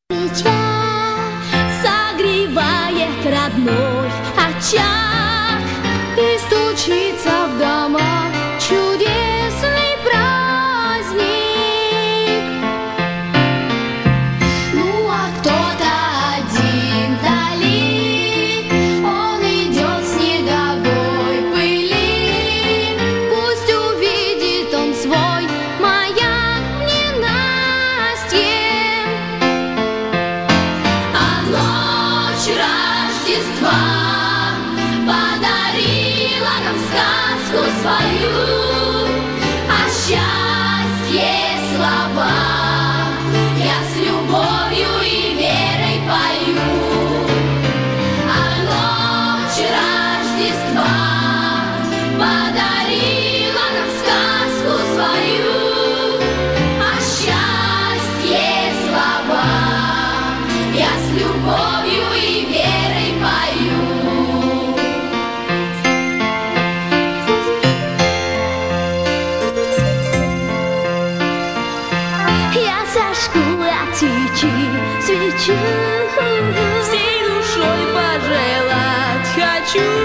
Свеча согревает родной очаг и стучится в домах чудесный праздник. Ну а кто-то один вдали, он идет в снеговой пыли. Пусть увидит он свой маяк ненастье. А ночь Рождества подарила нам сказку свою, а счастье слова я с любовью и верой пою. А ночь Рождества подарила нам сказку свою, а счастье слова я с любовью и верой пою. Я зажгу от свечи свечу, Всей душой пожелать хочу